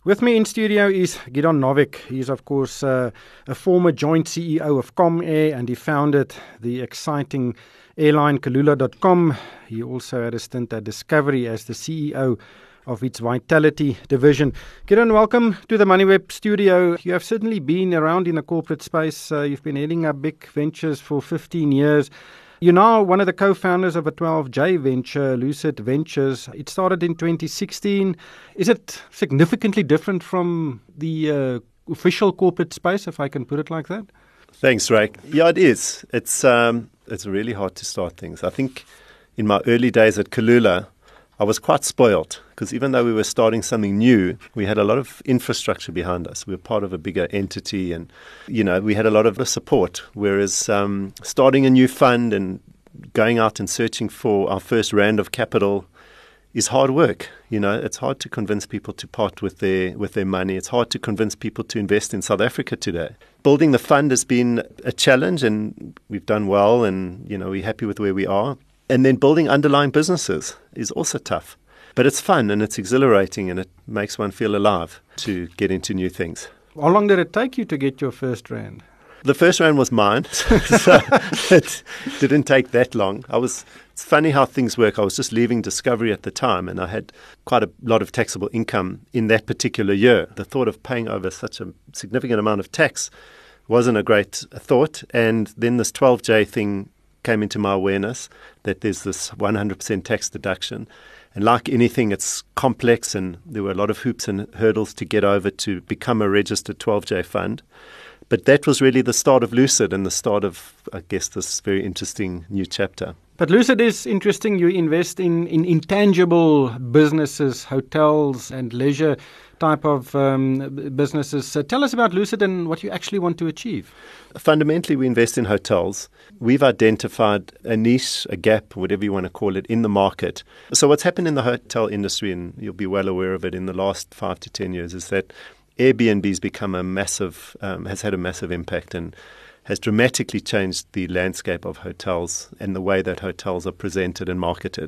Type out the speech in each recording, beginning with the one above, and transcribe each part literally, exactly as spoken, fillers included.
With me in studio is Gidon Novik. He's, of course, uh, a former joint C E O of Comair, and he founded the exciting airline Kulula dot com. He also had a stint at Discovery as the C E O of its Vitality division. Gidon, welcome to the MoneyWeb studio. You have certainly been around in the corporate space. Uh, you've been heading up big ventures for fifteen years. You're now one of the co-founders of a twelve J venture, Lucid Ventures. It started in twenty sixteen. Is it significantly different from the uh, official corporate space, if I can put it like that? Thanks, Ray. Yeah, it is. It's um, it's really hard to start things. I think in my early days at Kulula, I was quite spoiled because even though we were starting something new, we had a lot of infrastructure behind us. We were part of a bigger entity and, you know, we had a lot of support. Whereas um, starting a new fund and going out and searching for our first round of capital is hard work. You know, it's hard to convince people to part with their with their money. It's hard to convince people to invest in South Africa today. Building the fund has been a challenge and we've done well and, you know, we're happy with where we are. And then building underlying businesses is also tough. But it's fun and it's exhilarating and it makes one feel alive to get into new things. How long did it take you to get your first rand? The first round was mine, so it didn't take that long. I was. It's funny how things work. I was just leaving Discovery at the time and I had quite a lot of taxable income in that particular year. The thought of paying over such a significant amount of tax wasn't a great thought. And then this twelve J thing came into my awareness that there's this one hundred percent tax deduction. And like anything, it's complex and there were a lot of hoops and hurdles to get over to become a registered twelve J fund. But that was really the start of Lucid and the start of, I guess, this very interesting new chapter. But Lucid is interesting. You invest in, in intangible businesses, hotels and leisure type of um, businesses. So tell us about Lucid and what you actually want to achieve. Fundamentally, we invest in hotels. We've identified a niche, a gap, whatever you want to call it, in the market. So what's happened in the hotel industry, and you'll be well aware of it in the last five to ten years, is that Airbnb's become a massive, um, has had a massive impact and has dramatically changed the landscape of hotels and the way that hotels are presented and marketed.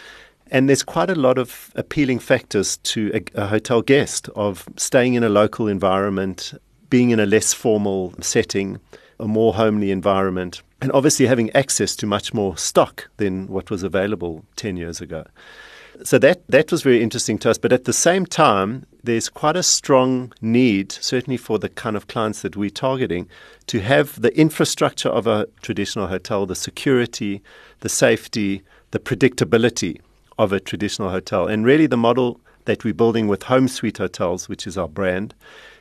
And there's quite a lot of appealing factors to a, a hotel guest of staying in a local environment, being in a less formal setting, a more homely environment, and obviously having access to much more stock than what was available ten years ago. So that, that was very interesting to us. But at the same time, there's quite a strong need, certainly for the kind of clients that we're targeting, to have the infrastructure of a traditional hotel, the security, the safety, the predictability of a traditional hotel. And really the model that we're building with Home Suite Hotels, which is our brand,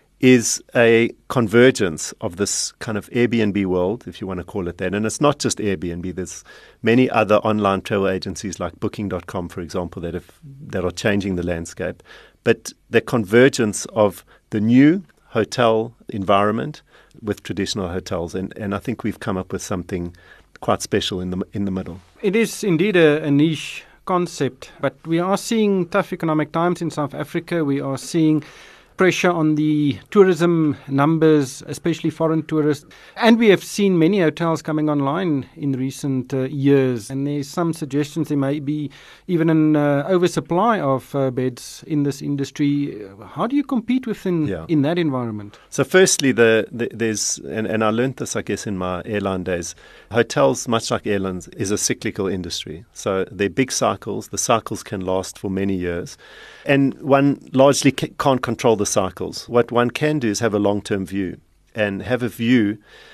is a convergence of this kind of Airbnb world, if you want to call it that. And it's not just Airbnb. There's many other online travel agencies like Booking dot com, for example, that have that are changing the landscape. But the convergence of the new hotel environment with traditional hotels. And, and I think we've come up with something quite special in the in the middle. It is indeed a, a niche concept, but we are seeing tough economic times in South Africa. We are seeing pressure on the tourism numbers, especially foreign tourists. And we have seen many hotels coming online in recent uh, years. And there's some suggestions there may be even an uh, oversupply of uh, beds in this industry. How do you compete within yeah. in that environment? So firstly, the, the, there's, and, and I learned this, I guess, in my airline days, hotels, much like airlines, is a cyclical industry. So they're big cycles. The cycles can last for many years. And one largely ca- can't control the cycles. What one can do is have a long-term view and have a view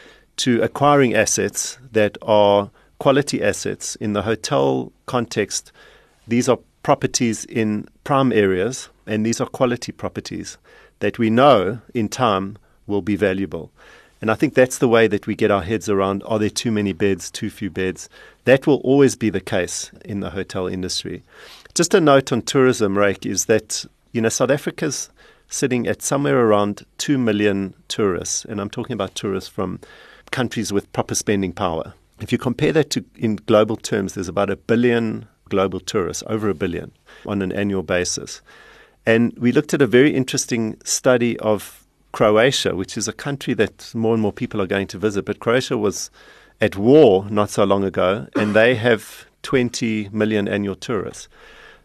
to acquiring assets that are quality assets. In the hotel context, these are properties in prime areas and these are quality properties that we know in time will be valuable. And I think that's the way that we get our heads around, are there too many beds, too few beds? That will always be the case in the hotel industry. Just a note on tourism, Rake, is that, you know, South Africa's sitting at somewhere around two million tourists, and I'm talking about tourists from countries with proper spending power. If you compare that to, in global terms, there's about a billion global tourists, over a billion on an annual basis. And we looked at a very interesting study of Croatia, which is a country that more and more people are going to visit. But Croatia was at war not so long ago, and they have twenty million annual tourists.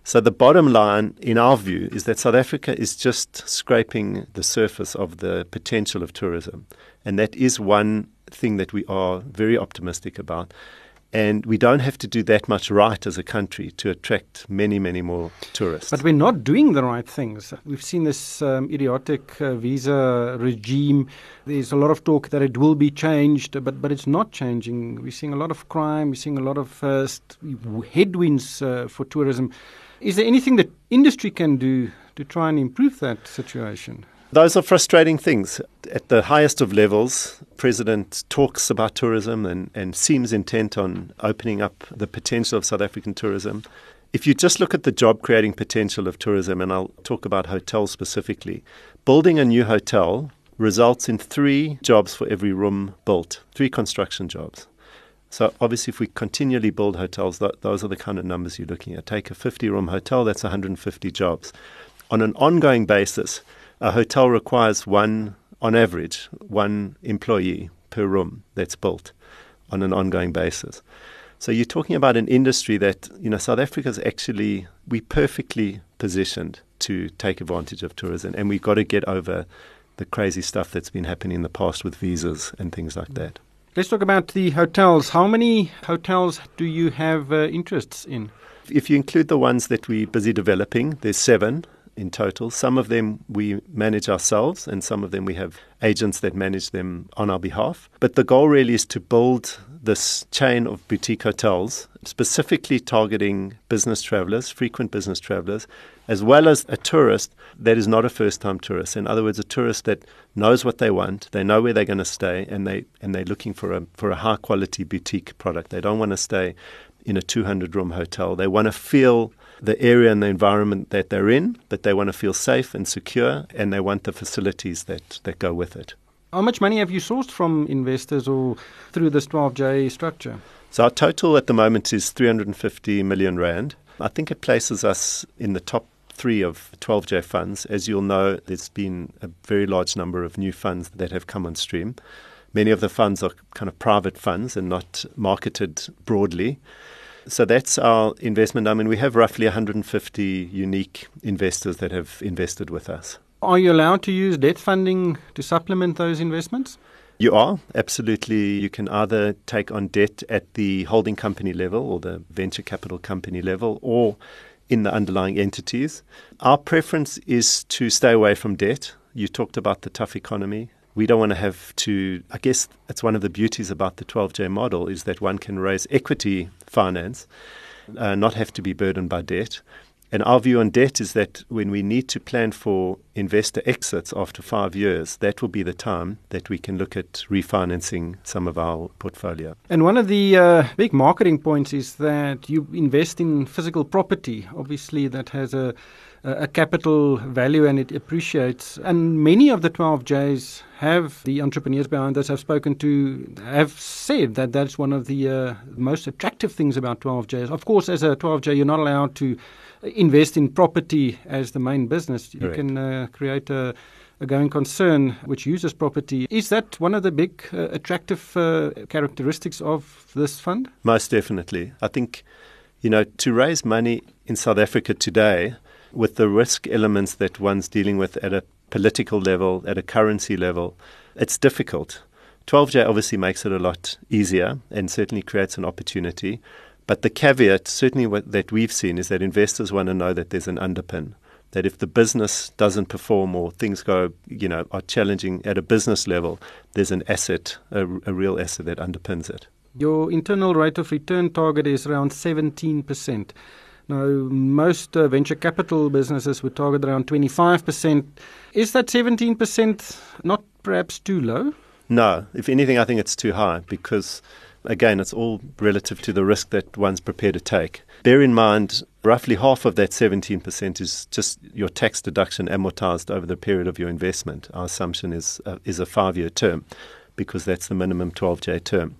So the bottom line, in our view, is that South Africa is just scraping the surface of the potential of tourism. And that is one thing that we are very optimistic about. And we don't have to do that much right as a country to attract many, many more tourists. But we're not doing the right things. We've seen this um, idiotic uh, visa regime. There's a lot of talk that it will be changed, but, but it's not changing. We're seeing a lot of crime. We're seeing a lot of uh, st- headwinds uh, for tourism. Is there anything that industry can do to try and improve that situation? Those are frustrating things. At the highest of levels, President talks about tourism and, and seems intent on opening up the potential of South African tourism. If you just look at the job-creating potential of tourism, and I'll talk about hotels specifically, building a new hotel results in three jobs for every room built, three construction jobs. So obviously if we continually build hotels, th- those are the kind of numbers you're looking at. Take a fifty-room hotel, that's one hundred fifty jobs. On an ongoing basis, a hotel requires one, on average, one employee per room that's built on an ongoing basis. So you're talking about an industry that, you know, South Africa's actually, we're perfectly positioned to take advantage of tourism, and we've got to get over the crazy stuff that's been happening in the past with visas and things like that. Let's talk about the hotels. How many hotels do you have uh, interests in? If you include the ones that we're busy developing, there's seven in total. Some of them we manage ourselves, and some of them we have agents that manage them on our behalf. But the goal really is to build this chain of boutique hotels, specifically targeting business travelers, frequent business travelers, as well as a tourist that is not a first-time tourist. In other words, a tourist that knows what they want, they know where they're going to stay, and they and they're looking for a for a high-quality boutique product. They don't want to stay in a two hundred room hotel. They want to feel the area and the environment that they're in, but they want to feel safe and secure, and they want the facilities that, that go with it. How much money have you sourced from investors or through this twelve J structure? So our total at the moment is three hundred fifty million rand. I think it places us in the top three of twelve J funds. As you'll know, there's been a very large number of new funds that have come on stream. Many of the funds are kind of private funds and not marketed broadly. So that's our investment. I mean, we have roughly one hundred fifty unique investors that have invested with us. Are you allowed to use debt funding to supplement those investments? You are, absolutely. You can either take on debt at the holding company level or the venture capital company level or in the underlying entities. Our preference is to stay away from debt. You talked about the tough economy. We don't want to have to, I guess it's one of the beauties about the twelve J model is that one can raise equity finance, uh, not have to be burdened by debt. And our view on debt is that when we need to plan for investor exits after five years, that will be the time that we can look at refinancing some of our portfolio. And one of the uh, big marketing points is that you invest in physical property. Obviously, that has a a capital value and it appreciates. And many of the twelve J's have, the entrepreneurs behind this I've spoken to, have said that that's one of the uh, most attractive things about twelve J's. Of course, as a twelve J, you're not allowed to invest in property as the main business. You Correct. can uh, create a, a going concern which uses property. Is that one of the big uh, attractive uh, characteristics of this fund? Most definitely. I think, you know, to raise money in South Africa today, with the risk elements that one's dealing with at a political level, at a currency level, it's difficult. twelve J obviously makes it a lot easier and certainly creates an opportunity. But the caveat, certainly what, that we've seen, is that investors want to know that there's an underpin, that if the business doesn't perform or things go, you know, are challenging at a business level, there's an asset, a, a real asset that underpins it. Your internal rate of return target is around seventeen percent. Now, most uh, venture capital businesses would target around twenty-five percent. Is that seventeen percent not perhaps too low? No. If anything, I think it's too high because, again, it's all relative to the risk that one's prepared to take. Bear in mind, roughly half of that seventeen percent is just your tax deduction amortized over the period of your investment. Our assumption is uh, is a five-year term because that's the minimum twelve J term.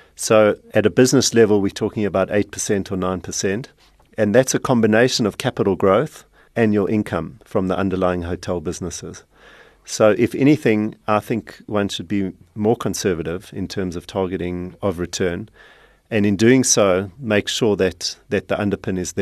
So at a business level, we're talking about eight percent or nine percent. And that's a combination of capital growth and your income from the underlying hotel businesses. So if anything, I think one should be more conservative in terms of targeting of return. And in doing so, make sure that, that the underpin is there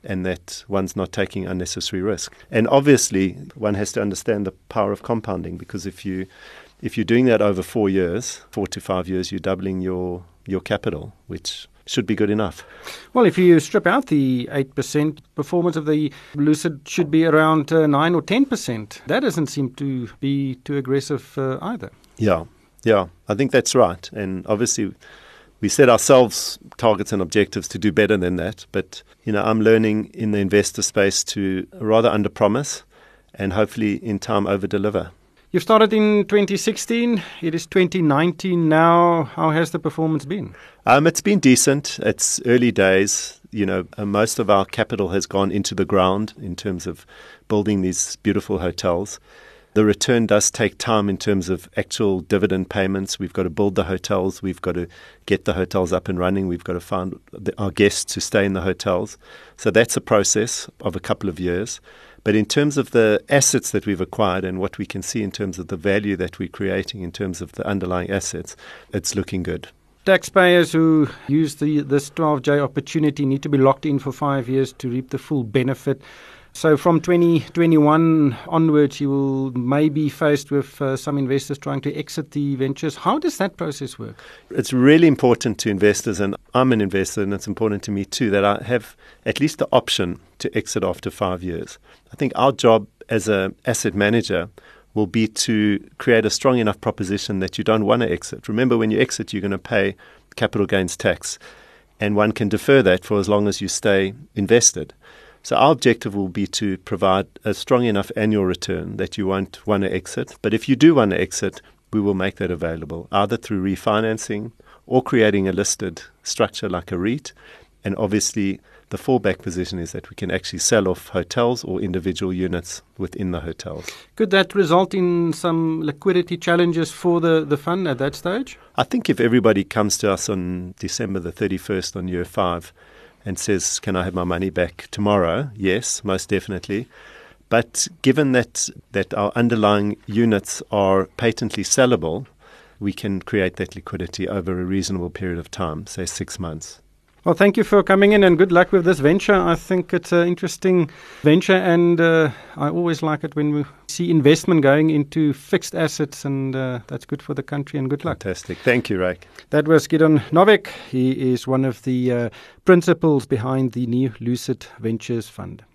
and that one's not taking unnecessary risk. And obviously, one has to understand the power of compounding, because if you if you're doing that over four years, four to five years, you're doubling your your capital, which should be good enough. Well, if you strip out the eight percent, performance of the Lucid should be around uh, nine or ten percent. That doesn't seem to be too aggressive uh, either. Yeah, yeah, I think that's right. And obviously, we set ourselves targets and objectives to do better than that. But, you know, I'm learning in the investor space to rather underpromise and hopefully in time over-deliver. You started in twenty sixteen. It is twenty nineteen now. How has the performance been? Um, it's been decent. It's early days. You know, uh, most of our capital has gone into the ground in terms of building these beautiful hotels. The return does take time in terms of actual dividend payments. We've got to build the hotels. We've got to get the hotels up and running. We've got to find the, our guests to stay in the hotels. So that's a process of a couple of years. But in terms of the assets that we've acquired and what we can see in terms of the value that we're creating in terms of the underlying assets, it's looking good. Taxpayers who use the this twelve J opportunity need to be locked in for five years to reap the full benefit. So from twenty twenty-one onwards, you will maybe faced with uh, some investors trying to exit the ventures. How does that process work? It's really important to investors, and I'm an investor, and it's important to me too, that I have at least the option to exit after five years. I think our job as an asset manager will be to create a strong enough proposition that you don't want to exit. Remember, when you exit, you're going to pay capital gains tax, and one can defer that for as long as you stay invested. So our objective will be to provide a strong enough annual return that you won't want to exit. But if you do want to exit, we will make that available, either through refinancing or creating a listed structure like a REIT. And obviously, the fallback position is that we can actually sell off hotels or individual units within the hotels. Could that result in some liquidity challenges for the, the fund at that stage? I think if everybody comes to us on December the thirty-first on year five, and says, can I have my money back tomorrow? Yes, most definitely. But given that that our underlying units are patently sellable, we can create that liquidity over a reasonable period of time, say six months. Well, thank you for coming in and good luck with this venture. I think it's an interesting venture, and uh, I always like it when we see investment going into fixed assets, and uh, that's good for the country, and good luck. Fantastic. Thank you, Ryk. That was Gideon Novik. He is one of the uh, principals behind the new Lucid Ventures Fund.